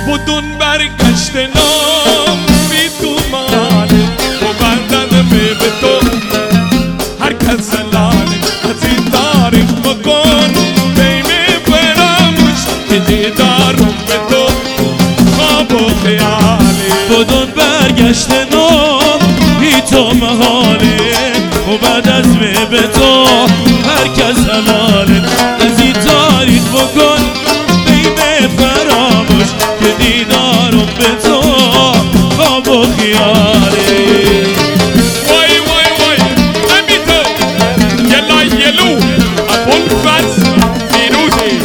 بدون برگشت نام بی تو ماله و بردن به تو هر کس زلاله از این تاریخ بکن بیمه فراموش که دیدارم به تو خواب و خیاله بدون برگشت نام بی تو محاله و بعد از به تو هر کس حلاله از این تاریخ بکن بیمه فراموش که دیدارم به تو خواب و خیاله وای وای وای امی تو یلا یلو ابوالفضل فیروزی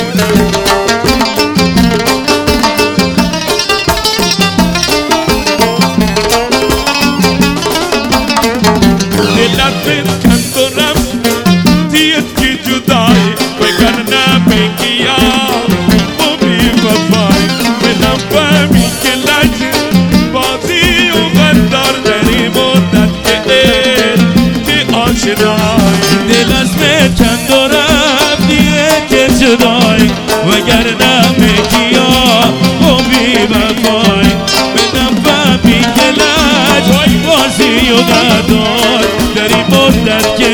دلت کند و رفت دیت کی جدای وگرنه بگیا و بی وفای منم فهمی که لج بازی و غدار داری مدت که آشنای دل از کند و رفت دیت کی جدای وگرنه بگیا و بی وفای منم فهمی که لج بازی و غدار داری مدت که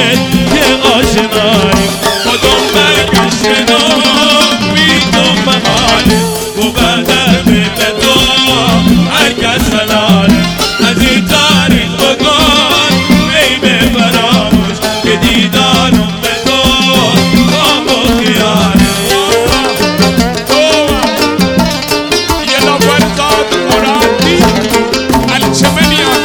آشنای بدون برگشت نام بی تو محاله و بعد به تو هر کس حلاله از این تاریخ بکن بیمه فراموش که دیدارم به تو خواب و خیاله یلا فرزاد مرادی الچمنیان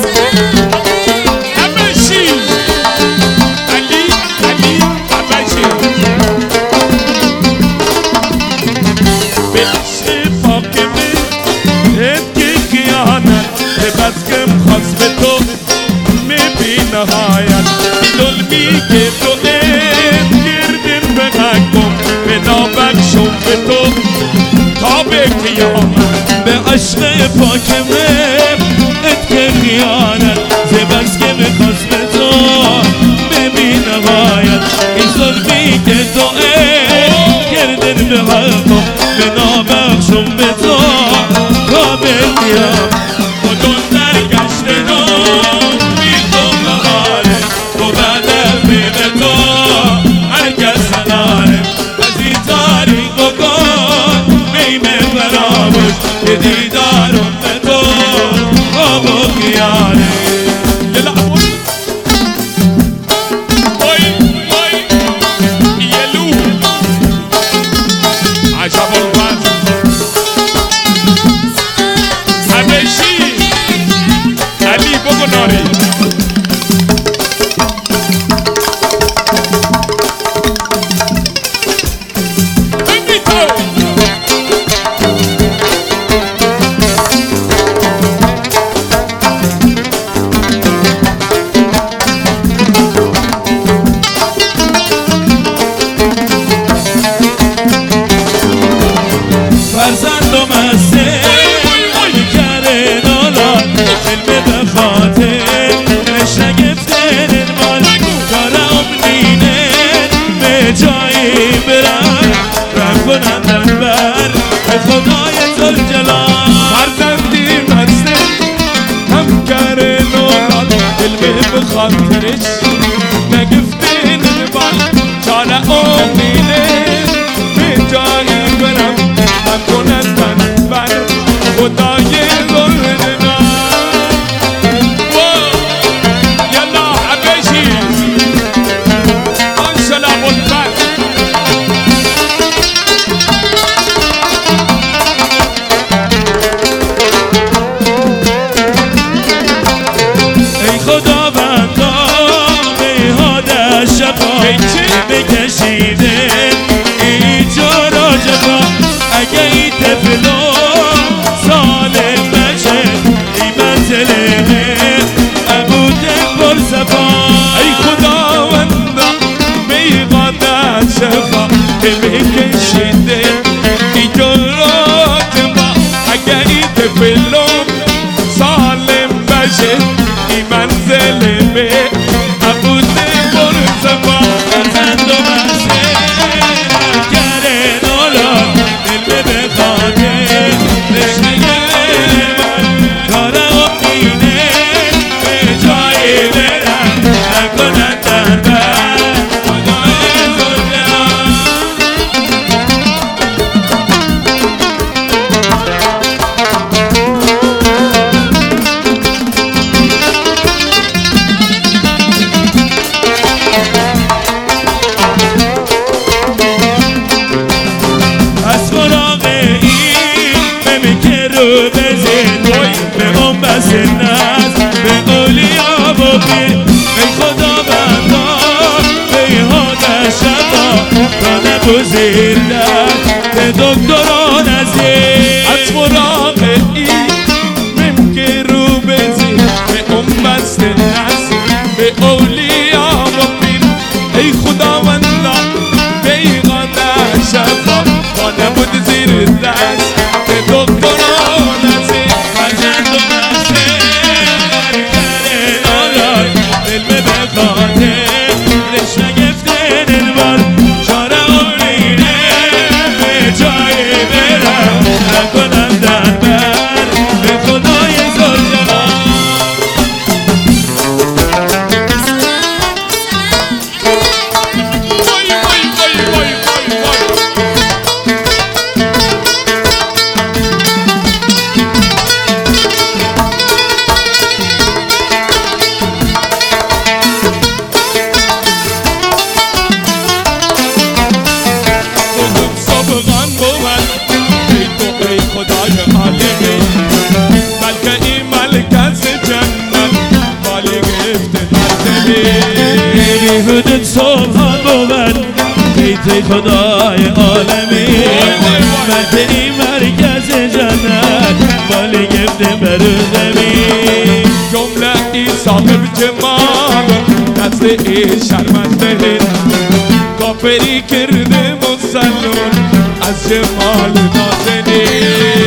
خواست به تو میبی نهایت ظلمی که تو گردیم به حکم به نابخشم به تو تا به قیامت به عشق پاکمه ات که خیانت زبست که میخواست به تو میبی نهایت این ظلمی که تو گردیم به حکم به نابخشم به تو تا به قیامت که دیدارم به تو خواب و خیاله یلا وای وای یلو عجب الوضع حبشی علی بگناری فرزندم از کره نالا علم به خاطر شگفتن مال کارم دینه به جایی برم رم کنم بر به خدای زلجلال فرزندی مزده هم کره نالا علم به خاطرش نگفتن مال کارم دینه به جایی برم کنند من بر خدای زلجلال یلا حبشی آنشلا بلفت ای خداوندا به هاده شفا بکشیده رو بزید به اون بس نز به اولیا و پیر ای خدا بندا به یاد شفا تا نگذیر به دکتران ازید از فراغ این ممکن رو بزید به اون بس نز به اولیا و پیر ای خداوندا به یاد شفا تا نبود زیر دست به دکتران ازید مجد و نصر کرده آرای دل به بخاطر رشنه گفته دلبر چاره اولینه به جای برم نکنم در بر به خدای زلجلال سابقان بود ای تو ای خدای عالمی بلکه این ملکت جنت مالی گرفته بی حدود سبحان بود ای توی خدای عالمی بلکه این مرکز جنت مالی گفته برو زمین جمله ای صاحب جمال نزد ای شرمنده کافری کرده مسلون از جمال نازنی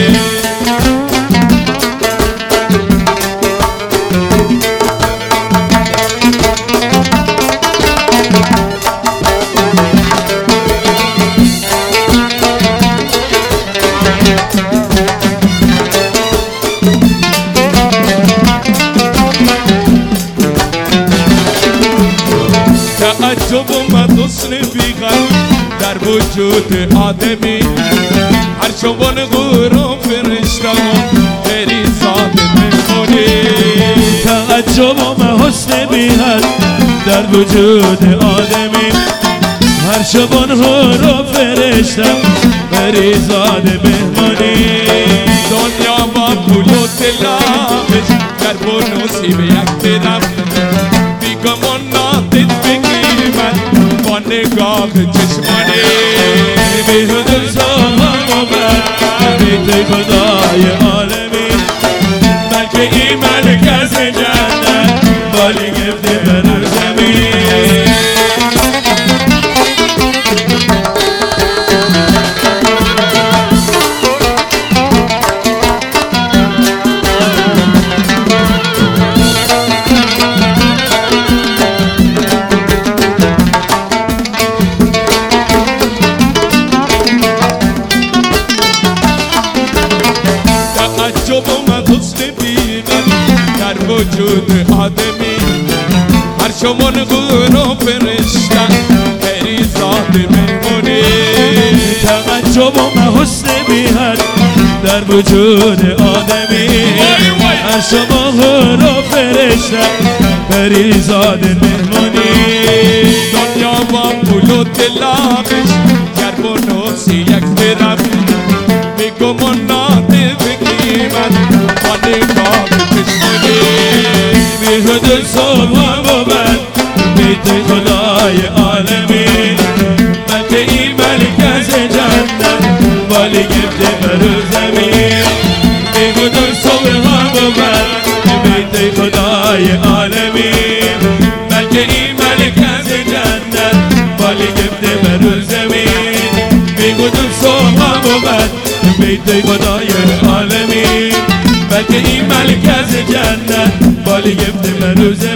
تعجب اومد حسن بیغم در وجود آدمی هر شبان غروب فرشتم بری زاده میکنی تعجب و حسن بی‌حد در وجود آدمی هر شبان رو فرشتم بری زاده مهمانی دنیا با پول و طلبش در بونوسی به یک درم بیگمان نادید بگیمد با نگاه چشمانی بی حدود سبحان بود ای توی خدای عالمی بلکه این مرکز جنت بالی گفته بر زمین تعجب اومد حسن بیغم در وجود آدمی هر شمان غروب فرشتن بری زاده میمونی تعجب و حسن بی‌حد در وجود آدمی هر شما رو فرشتن بری زاده مهمانی دنیا با پول و طلبش گر بونوسی یک درم بیگمان نادید بگیمد با نگاه چشمانی بی حدود سبحان بود ای توی خدای عالمی بلکه این مرکز جنت بالی گفته بر زمین بی حدود سبحان بود ای توی خدای عالمی بلکه این مرکز جنت بالی گفته بر زمین بی حدود سبحان بود ای توی خدای عالمی بلکه این مرکز جنت بالی گفته بر زمین